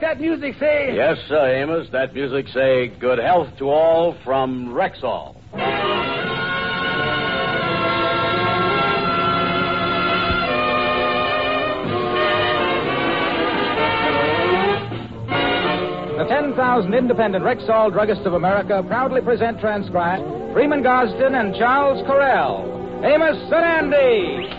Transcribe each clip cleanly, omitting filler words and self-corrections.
that music say? Yes, sir, Amos. That music say, good health to all from Rexall. The 10,000 independent Rexall Druggists of America proudly present transcribed Freeman Gosden and Charles Correll. Amos and Andy.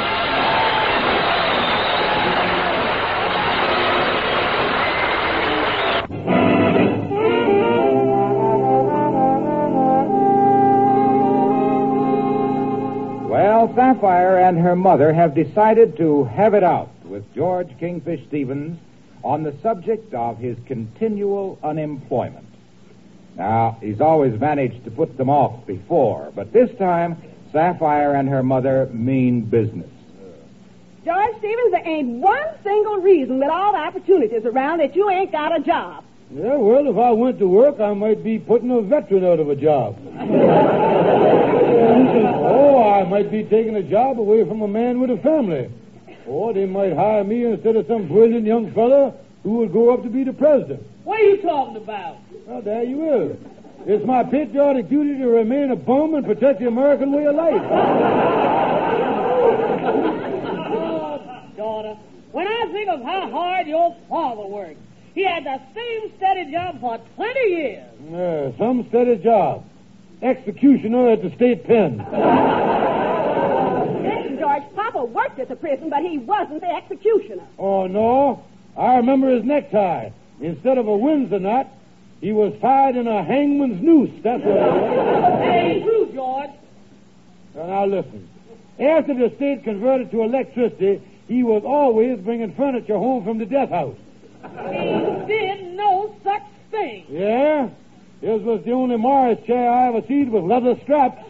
Well, Sapphire and her mother have decided to have it out with George Kingfish Stevens on the subject of his continual unemployment. Now, he's always managed to put them off before, but this time, Sapphire and her mother mean business. George Stevens, there ain't one single reason with all the opportunities around that you ain't got a job. Yeah, well, if I went to work, I might be putting a veteran out of a job. I might be taking a job away from a man with a family. Or they might hire me instead of some brilliant young fella who would go up to be the president. What are you talking about? Well, there you is. It's my patriotic duty to remain a bum and protect the American way of life. Oh, daughter, when I think of how hard your father worked, he had the same steady job for 20 years. Yeah, some steady job. Executioner at the state pen. Listen, George, Papa worked at the prison, but he wasn't the executioner. Oh, no. I remember his necktie. Instead of a Windsor knot, he was tied in a hangman's noose. That's what it was. That ain't true, George. Now, listen. After the state converted to electricity, he was always bringing furniture home from the death house. He did no such thing. Yeah? This was the only Morris chair I ever seen with leather straps.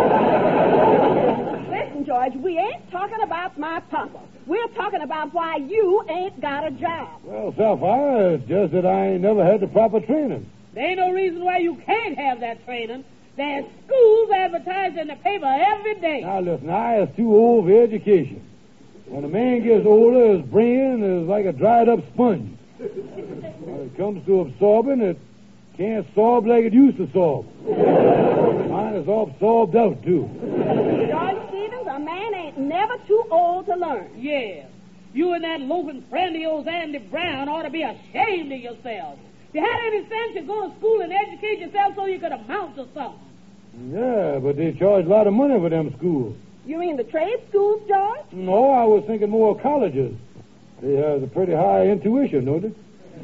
Listen, George, we ain't talking about my papa. We're talking about why you ain't got a job. Well, Sapphire, it's just that I ain't never had the proper training. There ain't no reason why you can't have that training. There's schools advertised in the paper every day. Now, listen, I is too old for education. When a man gets older, his brain is like a dried-up sponge. When it comes to absorbing, it can't solve like it used to solve. Mine is all absorbed out, too. George Stevens, a man ain't never too old to learn. Yeah. You and that loafing friend of yours, Andy Brown, ought to be ashamed of yourselves. If you had any sense, you'd go to school and educate yourself so you could amount to something. Yeah, but they charge a lot of money for them schools. You mean the trade schools, George? No, I was thinking more of colleges. They have a pretty high intuition, don't they?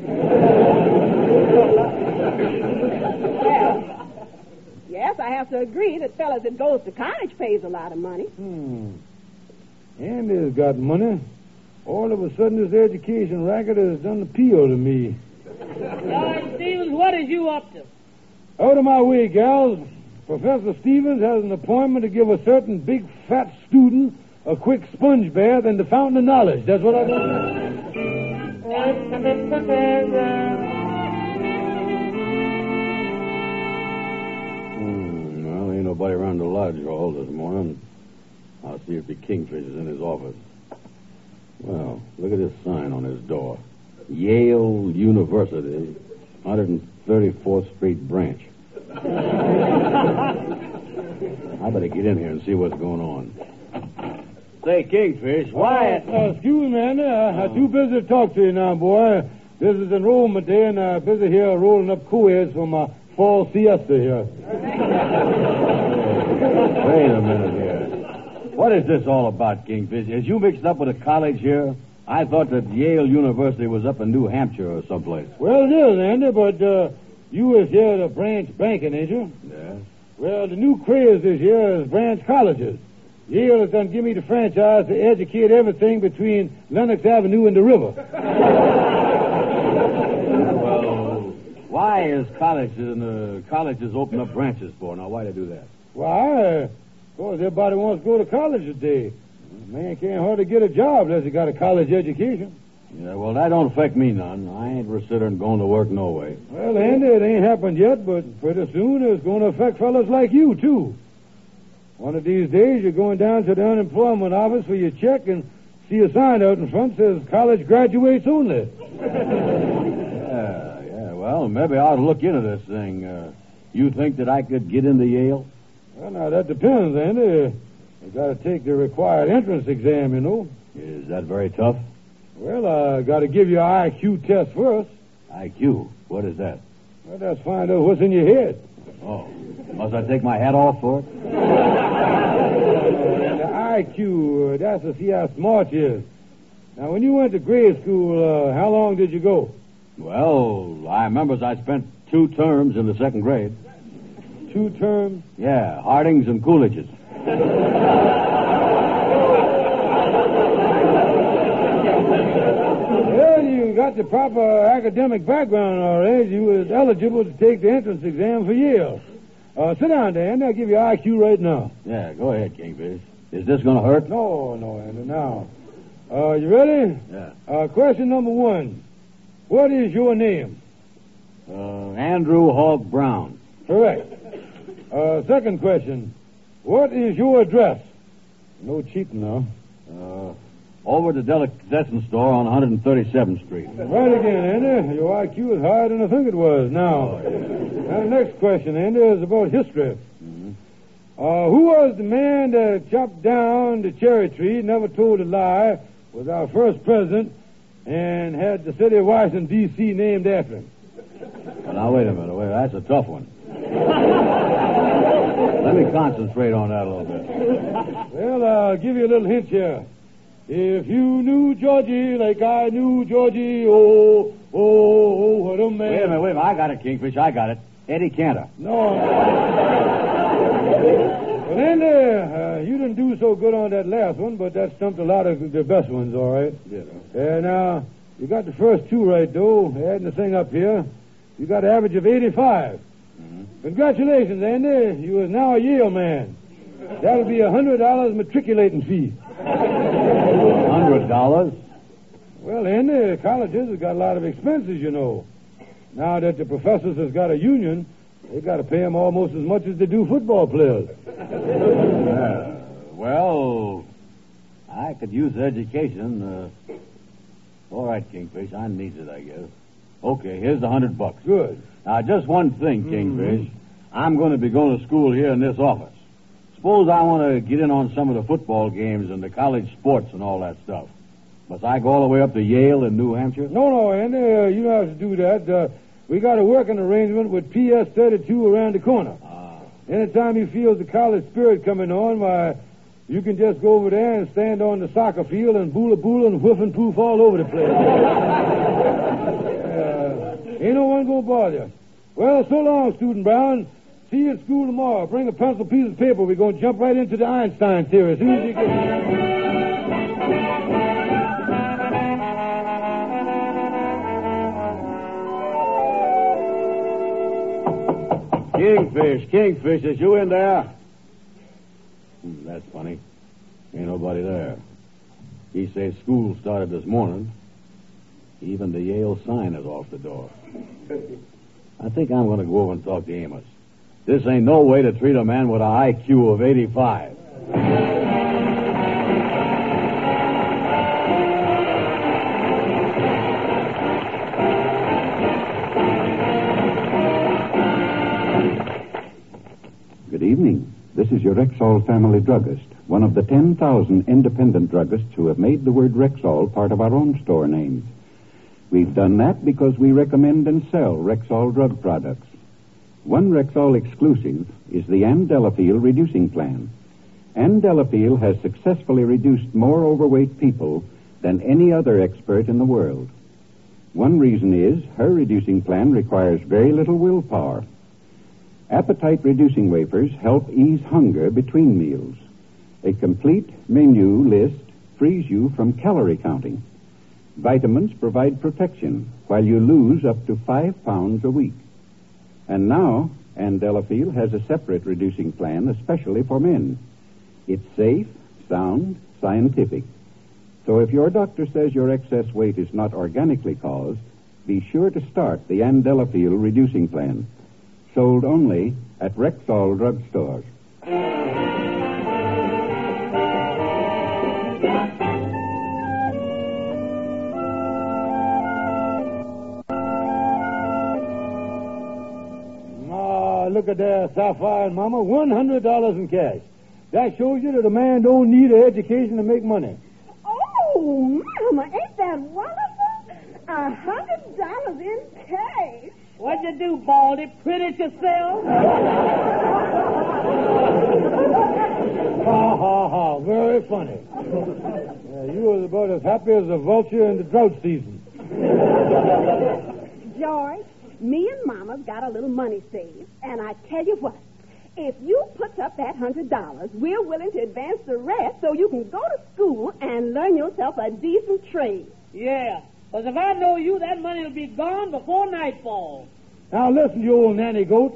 Well, yes, I have to agree that fellas that goes to college pays a lot of money. Andy's got money. All of a sudden, this education racket has done appeal to me. George Stevens, what is you up to? Out of my way, gals. Professor Stevens has an appointment to give a certain big, fat student a quick sponge bath in the fountain of knowledge. That's what I want. Well, ain't nobody around the lodge hall this morning. I'll see if the Kingfish is in his office. Well, look at this sign on his door. Yale University, 134th Street Branch. I better get in here and see what's going on. Say, Kingfish, why... Excuse me, Andy. I'm too busy to talk to you now, boy. This is enrollment day, and I'm busy here rolling up co-eds for my fall siesta here. Wait a minute here. What is this all about, Kingfish? Is you mixed up with a college here? I thought that Yale University was up in New Hampshire or someplace. Well, it is, Andy, but you was here to branch banking, ain't you? Yeah. Well, the new craze this year is branch colleges. Yale has done give me the franchise to educate everything between Lenox Avenue and the river. Well, why is colleges open up branches for? Now, why they do that? Why? Because everybody wants to go to college today. A man can't hardly get a job unless he got a college education. Yeah, well, that don't affect me none. I ain't considering going to work no way. Well, Andy, it ain't happened yet, but pretty soon it's going to affect fellas like you, too. One of these days, you're going down to the unemployment office for your check and see a sign out in front that says college graduates only. Well, maybe I ought to look into this thing. You think that I could get into Yale? Well, now, that depends, Andy. You got to take the required entrance exam, you know. Is that very tough? Well, I got to give you an IQ test first. IQ? What is that? Well, that's find out what's in your head. Oh. Must I take my hat off for it? The IQ, that's to see how smart you is. Now, when you went to grade school, how long did you go? Well, I remember I spent 2 terms in the 2nd grade. 2 terms? Yeah, Hardings and Coolidge's. Well, you got the proper academic background, all right. You was eligible to take the entrance exam for Yale. Sit down, Dan. I'll give you IQ right now. Yeah, go ahead, Kingfish. Is this going to hurt? No, Andy. Now, you ready? Yeah. Question number 1. What is your name? Andrew Hawk Brown. Correct. Second question. What is your address? No cheating now. Over at the delicatessen store on 137th Street. Right again, Andy. Your IQ is higher than I think it was. Now, next question, Andy, is about history. Mm-hmm. Who was the man that chopped down the cherry tree, never told a lie, was our first president, and had the city of Washington, D.C. named after him? Well, now, wait a minute. That's a tough one. Let me concentrate on that a little bit. Well, I'll give you a little hint here. If you knew Georgie like I knew Georgie, oh, what a man. Wait a minute. I got it, Kingfish. I got it. Eddie Cantor. No. Well, Andy, you didn't do so good on that last one, but that stumped a lot of the best ones, all right? Yeah. Now, you got the first 2 right, though. Adding the thing up here, you got an average of 85. Mm-hmm. Congratulations, Andy. You are now a Yale man. That'll be $100 matriculating fee. $100? Well, Andy, colleges have got a lot of expenses, you know. Now that the professors has got a union, they got to pay them almost as much as they do football players. Well, I could use education. All right, Kingfish, I need it, I guess. Okay, here's the $100. Good. Now, just one thing, Kingfish. I'm going to be going to school here in this office. Suppose I want to get in on some of the football games and the college sports and all that stuff. Must I go all the way up to Yale in New Hampshire? No, Andy, you don't have to do that. We got a working arrangement with PS 32 around the corner. Anytime you feel the college spirit coming on, why, you can just go over there and stand on the soccer field and boola and whiff and poof all over the place. Ain't no one gonna bother you. Well, so long, Student Brown. See you at school tomorrow. Bring a pencil, piece of paper. We're going to jump right into the Einstein theory as soon as you get Kingfish, is you in there? That's funny. Ain't nobody there. He says school started this morning. Even the Yale sign is off the door. I think I'm going to go over and talk to Amos. This ain't no way to treat a man with an IQ of 85. Good evening. This is your Rexall family druggist, one of the 10,000 independent druggists who have made the word Rexall part of our own store names. We've done that because we recommend and sell Rexall drug products. One Rexall exclusive is the Andelafil reducing plan. Andelafil has successfully reduced more overweight people than any other expert in the world. One reason is her reducing plan requires very little willpower. Appetite-reducing wafers help ease hunger between meals. A complete menu list frees you from calorie counting. Vitamins provide protection while you lose up to 5 pounds a week. And now, Andelafil has a separate reducing plan especially for men. It's safe, sound, scientific. So if your doctor says your excess weight is not organically caused, be sure to start the Andelafil reducing plan. Sold only at Rexall drugstores. look at that, Sapphire and Mama. $100 in cash. That shows you that a man don't need an education to make money. Oh, Mama, ain't that wonderful? $100 in cash. What'd you do, Baldy? Print it yourself? Ha, ha, ha. Very funny. You was about as happy as a vulture in the drought season. George, me and Mama's got a little money saved. And I tell you what, if you put up that $100, we're willing to advance the rest so you can go to school and learn yourself a decent trade. Yeah. Because if I know you, that money will be gone before nightfall. Now listen, you old nanny goat.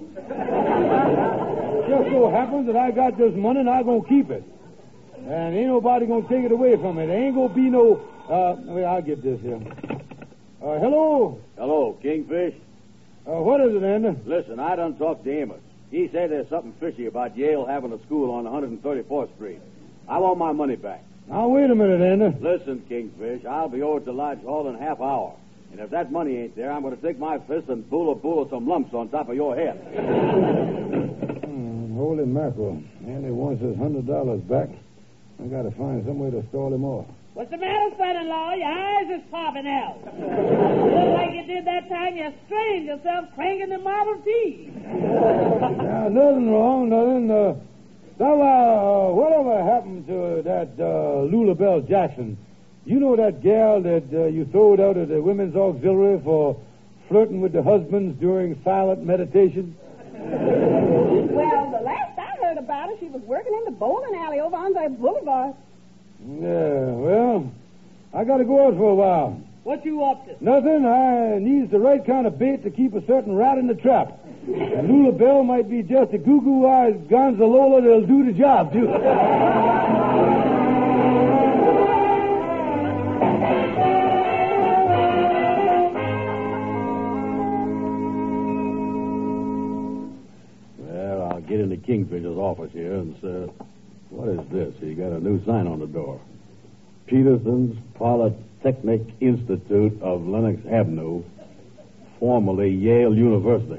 Just so happens that I got this money and I'm going to keep it. And ain't nobody going to take it away from me. There ain't going to be no... I'll get this here. Hello? Hello, Kingfish. What is it, Andy? Listen, I done talked to Amos. He said there's something fishy about Yale having a school on 134th Street. I want my money back. Now, wait a minute, Andy. Listen, Kingfish, I'll be over at the Lodge Hall in a half hour. And if that money ain't there, I'm going to take my fist and pull some lumps on top of your head. Holy mackerel. Andy wants his $100 back. I got to find some way to stall him off. What's the matter, son-in-law? Your eyes is popping out. Just like you did that time you strained yourself cranking the Model T. Nothing wrong, nothing. Whatever happened to that Lulabelle Jackson? You know that gal that you throwed out of the women's auxiliary for flirting with the husbands during silent meditation? Well, the last I heard about her, she was working in the bowling alley over on the boulevard. Yeah, well, I got to go out for a while. What you up to? Nothing. I needs the right kind of bait to keep a certain rat in the trap. And Lulabelle might be just a goo-goo-eyed Gonzalola that'll do the job, too. Well, I'll get into Kingfisher's office here and say, what is this? He got a new sign on the door. Peterson's Polytechnic Institute of Lenox Avenue, formerly Yale University.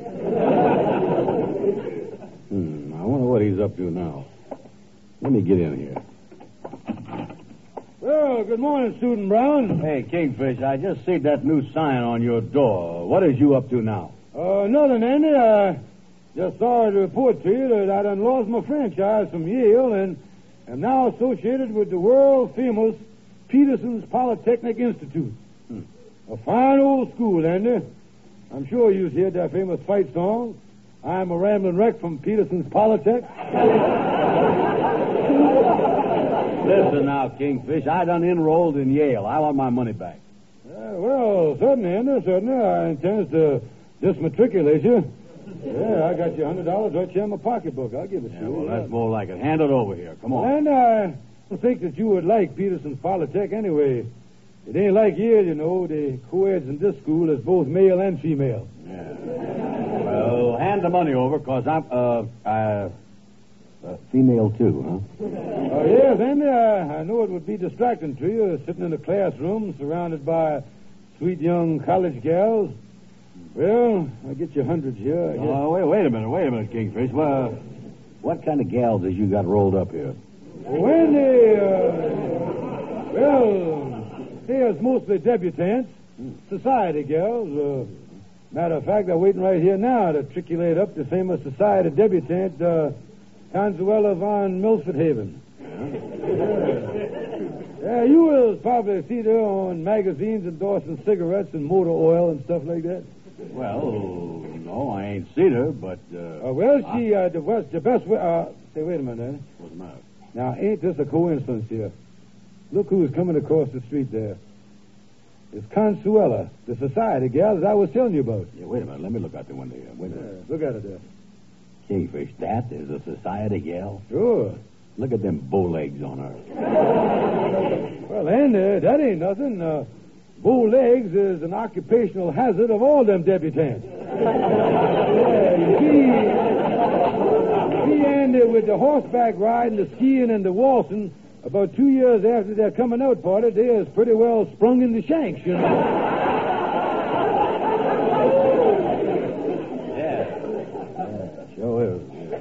I wonder what he's up to now. Let me get in here. Well, good morning, Student Brown. Hey, Kingfish, I just see that new sign on your door. What is you up to now? Nothing, Andy. I just sorry to report to you that I done lost my franchise from Yale and am now associated with the world-famous Peterson's Polytechnic Institute. A fine old school, Andy. I'm sure you've heard that famous fight song, I'm a rambling wreck from Peterson's Polytech. Listen now, Kingfish, I done enrolled in Yale. I want my money back. Well, certainly, Andy, certainly. I intend to dismatriculate you. Yeah, I got you $100 right here in my pocketbook. I'll give it to you. Well, that's more like it. Hand it over here. Come on. And I don't think that you would like Peterson's Polytech anyway. It ain't like Yale, you know. The co-eds in this school is both male and female. Yeah. Well, hand the money over, because I'm, female too, huh? Yes, Andy, I know it would be distracting to you, sitting in a classroom surrounded by sweet young college gals. Well, I'll get you hundreds here, I guess. Oh, wait a minute, Kingfish. Well, what kind of gals has you got rolled up here? Andy, there's mostly debutantes, society gals. Matter of fact, they're waiting right here now to triculate up the famous society debutante, Consuela von Milford Haven. Yeah, you will probably see her on magazines endorsing cigarettes and motor oil and stuff like that. Well, no, I ain't seen her, but... she, the best way... say, wait a minute, Andy. What's the matter? Now, ain't this a coincidence here? Look who's coming across the street there. It's Consuela, the society gal that I was telling you about. Yeah, wait a minute. Let me look out the window here. Wait a minute. Look at it there. Kingfish, that is a society gal? Sure. Look at them bow legs on her. Well, Andy, that ain't nothing. Bow legs is an occupational hazard of all them debutantes. You see, Andy, with the horseback riding, the skiing, and the waltzing, about 2 years after their coming out party, they is pretty well sprung in the shanks, you know. Sure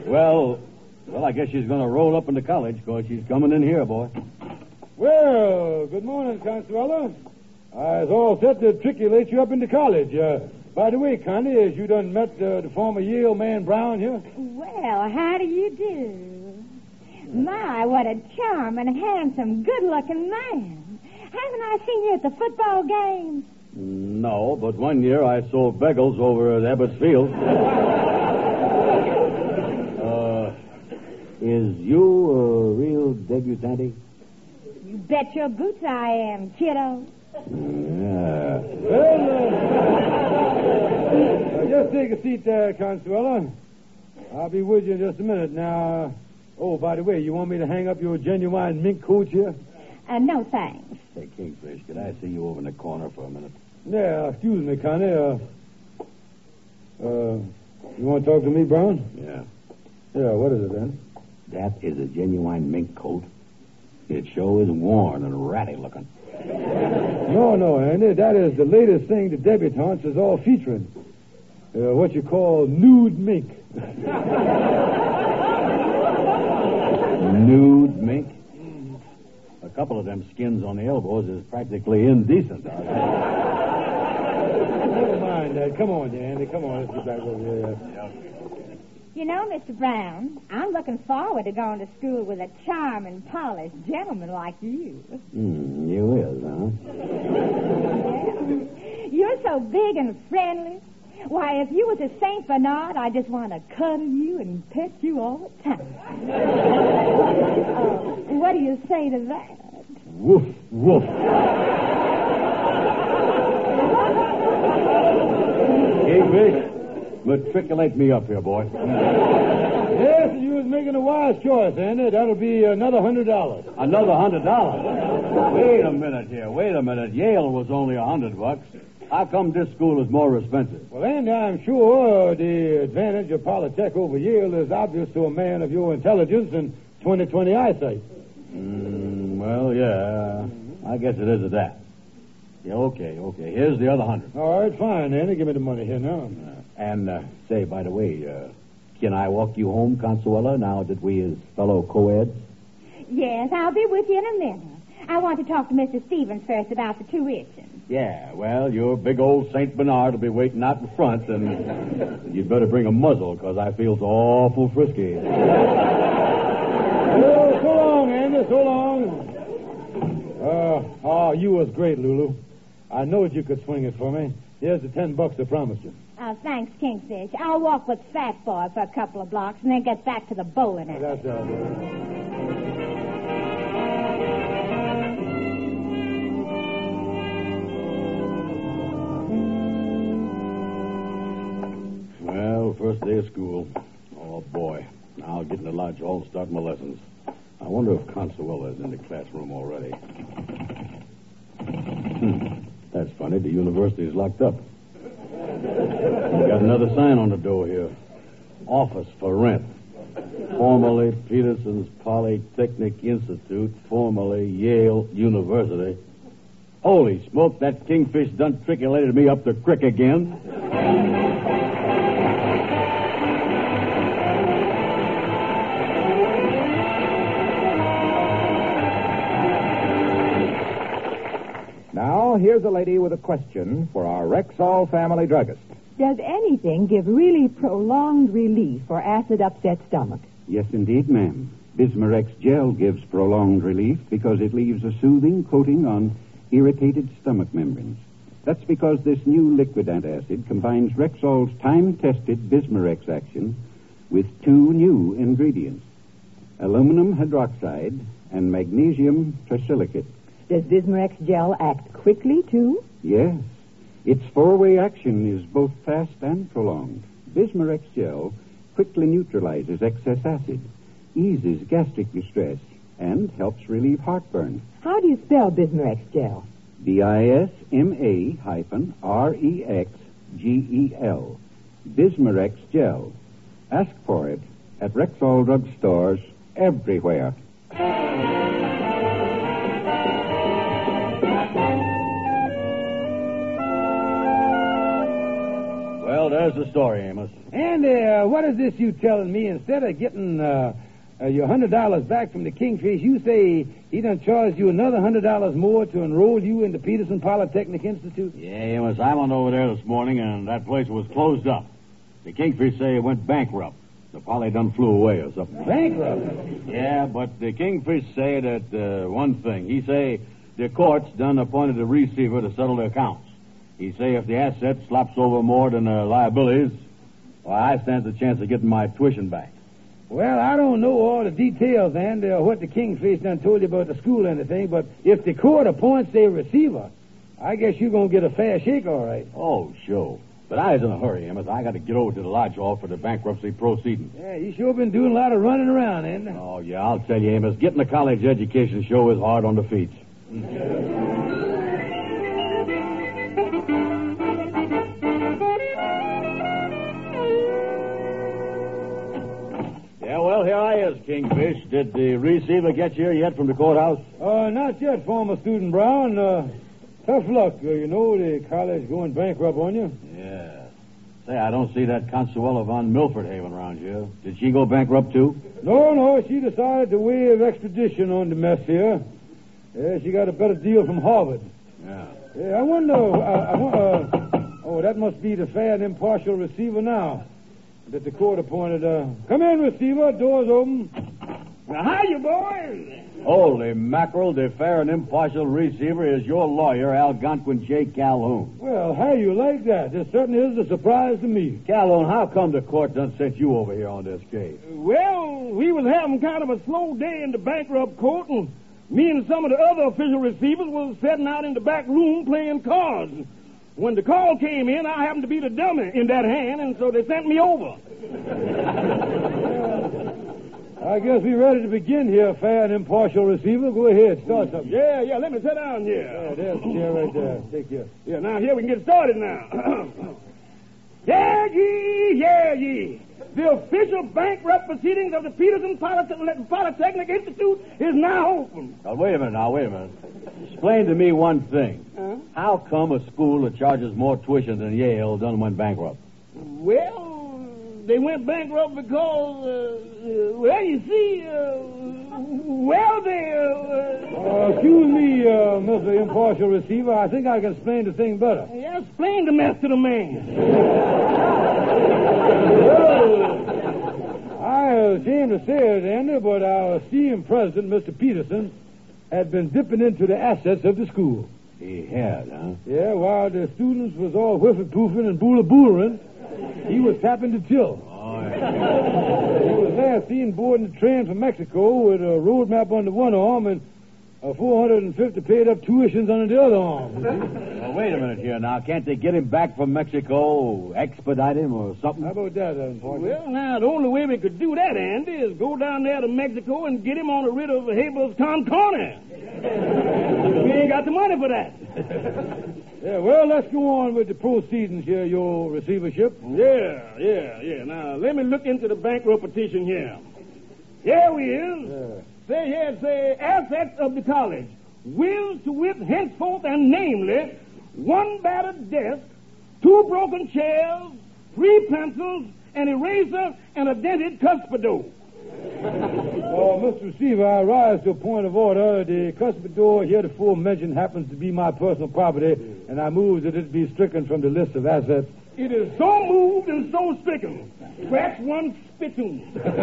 Well, I guess she's going to roll up into college because she's coming in here, boy. Well, good morning, Consuela. I was all set to matriculate you up into college. By the way, Connie, has you done met the former Yale man Brown here? Well, how do you do? My, what a charming, handsome, good-looking man. Haven't I seen you at the football games? No, but one year I sold bagels over at Ebbets Field. Is you a real debutante? You bet your boots I am, kiddo. Yeah. Well, just take a seat there, Consuela. I'll be with you in just a minute. Now, by the way, you want me to hang up your genuine mink coat here? No, thanks. Hey, Kingfish, could I see you over in the corner for a minute? Yeah, excuse me, Connie. You want to talk to me, Brown? Yeah. Yeah, what is it, then? That is a genuine mink coat. It sure is worn and ratty looking. No, Andy. That is the latest thing the debutantes is all featuring. What you call nude mink. Nude mink? A couple of them skins on the elbows is practically indecent. Never mind that. Come on, Andy. Come on. Let's get back over here. You know, Mr. Brown, I'm looking forward to going to school with a charming, polished gentleman like you. You is, huh? Yeah. You're so big and friendly. Why, if you was a St. Bernard, I just want to cuddle you and pet you all the time. What do you say to that? Woof, woof. Kingfish, matriculate me up here, boy. Yes, you was making a wise choice, Andy. That'll be another $100. Another $100? Wait a minute here. Yale was only $100. How come this school is more expensive? Well, Andy, I'm sure the advantage of Polytech over Yale is obvious to a man of your intelligence and 20/20 eyesight. Well, yeah. I guess it is at that. Yeah, okay. Here's the other $100. All right, fine, Andy. Give me the money here now. Say, by the way, can I walk you home, Consuela, now that we is fellow co-eds? Yes, I'll be with you in a minute. I want to talk to Mr. Stevens first about the tuition. Yeah, well, your big old St. Bernard will be waiting out in front, and you'd better bring a muzzle, because I feel so awful frisky. Oh, so long, Andy, so long. You was great, Lulu. I knowed you could swing it for me. Here's the $10 I promised you. Thanks, Kingfish. I'll walk with Fat Boy for a couple of blocks and then get back to the bowling alley. That's all right. Well, first day of school. Oh, boy. Now I'll get in the lodge hall and start my lessons. I wonder if Consuela is in the classroom already. That's funny. The university is locked up. We got another sign on the door here. Office for rent. Formerly Peterson's Polytechnic Institute, formerly Yale University. Holy smoke, that Kingfish done trickulated me up the crick again. Now, here's a lady with a question for our Rexall family druggist. Does anything give really prolonged relief for acid-upset stomach? Yes, indeed, ma'am. Bismarex gel gives prolonged relief because it leaves a soothing coating on irritated stomach membranes. That's because this new liquid antacid combines Rexall's time-tested Bismarex action with two new ingredients, aluminum hydroxide and magnesium trisilicate. Does Bismarex gel act quickly, too? Yes. Its four-way action is both fast and prolonged. Bismarex gel quickly neutralizes excess acid, eases gastric distress, and helps relieve heartburn. How do you spell Bismarex gel? BISMA-REXGEL. Bismarex gel. Ask for it at Rexall drug stores everywhere. Well, Where's the story, Amos? And what is this you telling me? Instead of getting your $100 back from the Kingfish, you say he done charged you another $100 more to enroll you in the Peterson Polytechnic Institute? Yeah, Amos, I went over there this morning, and that place was closed up. The Kingfish say it went bankrupt. The Poly done flew away or something. Bankrupt? Yeah, but the Kingfish say that one thing. He say the courts done appointed a receiver to settle the accounts. He say if the assets slops over more than the liabilities, well, I stand the chance of getting my tuition back. Well, I don't know all the details, and what the Kingfish done told you about the school and anything, but if the court appoints a receiver, I guess you're going to get a fair shake, all right. Oh, sure. But I was in a hurry, Amos. I got to get over to the lodge hall for the bankruptcy proceedings. Yeah, you sure been doing a lot of running around, ain't you? Oh, yeah, I'll tell you, Amos. Getting a college education sure is hard on the feet. Yeah, well, here I is, Kingfish. Did the receiver get you here yet from the courthouse? Not yet, former student Brown. Tough luck. You know the college going bankrupt on you. Yeah. Say, I don't see that Consuela von Milford Haven around here. Did she go bankrupt, too? No, she decided to waive extradition on the mess here. Yeah, she got a better deal from Harvard. Yeah. Yeah, I wonder, oh, that must be the fair and impartial receiver now that the court appointed. Come in, receiver. Door's open. Now, how you boys? Holy mackerel, the fair and impartial receiver is your lawyer, Algonquin J. Calhoun. Well, how you like that? This certainly is a surprise to me. Calhoun, how come the court done sent you over here on this case? Well, we was having kind of a slow day in the bankrupt court, and me and some of the other official receivers was sitting out in the back room playing cards. When the call came in, I happened to be the dummy in that hand, and so they sent me over. I guess we're ready to begin here, fair and impartial receiver. Go ahead, start something. Yeah, let me sit down here. Yeah, there's the chair right there. Take care. Yeah, now here we can get started now. Yeah, ye. The official bankrupt proceedings of the Peterson Polytechnic Institute is now open. Now, wait a minute. Explain to me one thing. How come a school that charges more tuition than Yale done went bankrupt? Well, they went bankrupt because, you see, excuse me, Mr. Impartial Receiver. I think I can explain the thing better. Yeah, explain the mess to the man. I was ashamed to say it, Andy, but our esteemed president, Mr. Peterson, had been dipping into the assets of the school. He had, huh? Yeah, while the students was all whiffing-poofing and boola-boolering, he was tapping the till. Oh, yeah. He was last seen boarding the train from Mexico with a road map under one arm and 450 paid-up tuitions under the other arm. Well, wait a minute here now. Can't they get him back from Mexico, expedite him or something? How about that, Important? Well, now, the only way we could do that, Andy, is go down there to Mexico and get him on a writ of habeas corpus. We ain't got the money for that. Yeah, well, let's go on with the proceedings here, your receivership. Yeah. Now, let me look into the bankrupt petition here. Here we is. Yeah. Say, assets of the college. Wills to wit henceforth and namely, 1 battered desk, 2 broken chairs, 3 pencils, an eraser, and a dented cuspidor. Mr. Receiver, I rise to a point of order. The cuspidor heretofore mentioned happens to be my personal property, and I move that it be stricken from the list of assets. It is so moved and so stricken. Scratch one spittoon.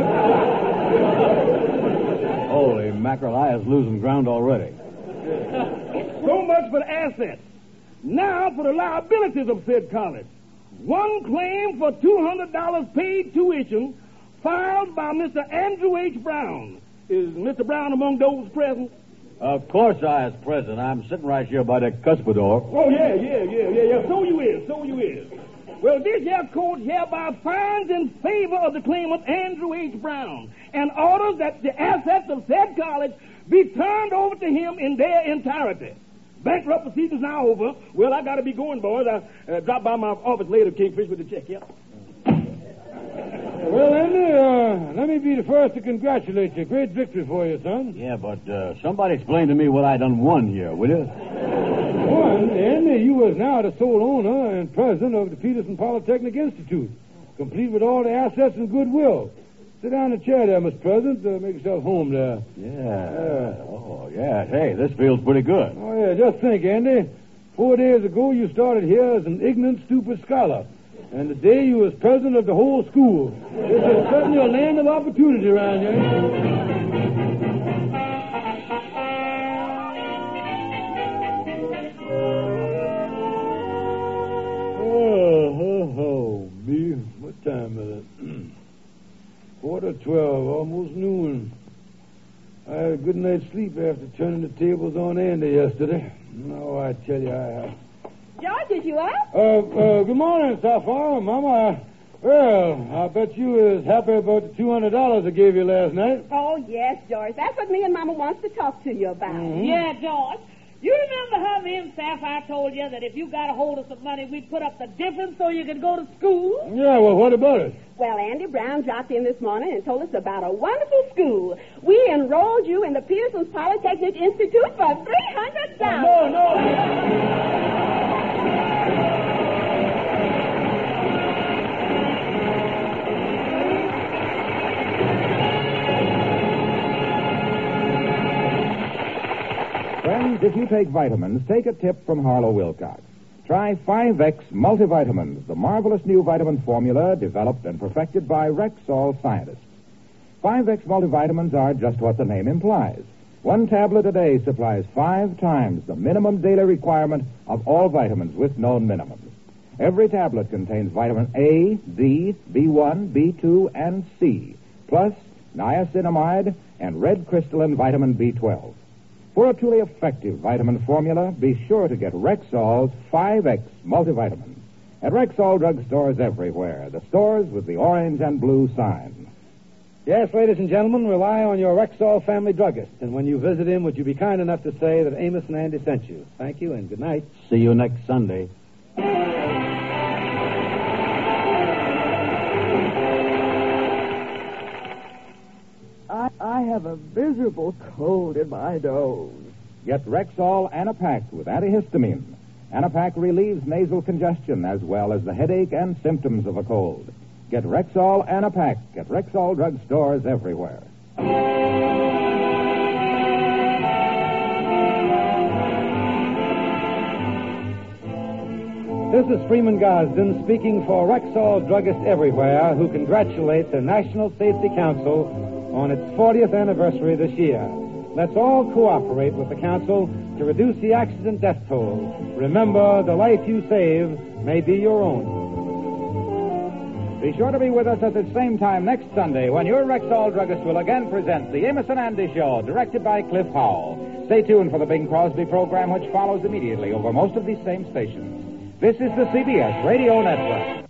Holy mackerel, I is losing ground already. So much for the assets. Now for the liabilities of said college. 1 claim for $200 paid tuition filed by Mr. Andrew H. Brown. Is Mr. Brown among those present? Of course I is present. I'm sitting right here by the cuspidor. Oh, yeah. So you is. Well, this here court hereby finds in favor of the claimant Andrew H. Brown and orders that the assets of said college be turned over to him in their entirety. Bankrupt proceedings now over. Well, I got to be going, boys. I drop by my office later, Kingfish, with the check, yeah? Well, Andy, let me be the first to congratulate you. Great victory for you, son. Yeah, but somebody explain to me what I done won here, will you? One, Andy, you was now the sole owner and president of the Peterson Polytechnic Institute, complete with all the assets and goodwill. Sit down in the chair there, Mr. President. Make yourself home there. Yeah. Oh, yeah. Hey, this feels pretty good. Oh, yeah, just think, Andy. 4 days ago, you started here as an ignorant, stupid scholar. And today you was president of the whole school. This is certainly a land of opportunity around here. Oh, me. What time is it? 11:45, almost noon. I had a good night's sleep after turning the tables on Andy yesterday. No, I tell you, I... George, is you up? Good morning, Sapphire. Mama, I bet you was happy about the $200 I gave you last night. Oh, yes, George. That's what me and Mama wants to talk to you about. Mm-hmm. Yeah, George. You remember how me and Sapphire told you that if you got a hold of some money, we'd put up the difference so you could go to school? Yeah, well, what about it? Well, Andy Brown dropped in this morning and told us about a wonderful school. We enrolled you in the Peterson's Polytechnic Institute for $300. No. Friends, if you take vitamins, take a tip from Harlow Wilcox. Try 5X multivitamins, the marvelous new vitamin formula developed and perfected by Rexall scientists. 5X multivitamins are just what the name implies. 1 tablet a day supplies 5 times the minimum daily requirement of all vitamins with known minimums. Every tablet contains vitamin A, D, B1, B2, and C, plus niacinamide and red crystalline vitamin B12. For a truly effective vitamin formula, be sure to get Rexall's 5X multivitamins at Rexall drugstores everywhere, the stores with the orange and blue sign. Yes, ladies and gentlemen, rely on your Rexall family druggist. And when you visit him, would you be kind enough to say that Amos and Andy sent you? Thank you and good night. See you next Sunday. I have a miserable cold in my nose. Get Rexall Anapac with antihistamine. Anapac relieves nasal congestion as well as the headache and symptoms of a cold. Get Rexall Anapac at Rexall drugstores everywhere. This is Freeman Gosden speaking for Rexall Druggists Everywhere, who congratulate the National Safety Council on its 40th anniversary this year. Let's all cooperate with the Council to reduce the accident death toll. Remember, the life you save may be your own. Be sure to be with us at the same time next Sunday when your Rexall druggist will again present the Amos and Andy Show, directed by Cliff Howell. Stay tuned for the Bing Crosby program, which follows immediately over most of these same stations. This is the CBS Radio Network.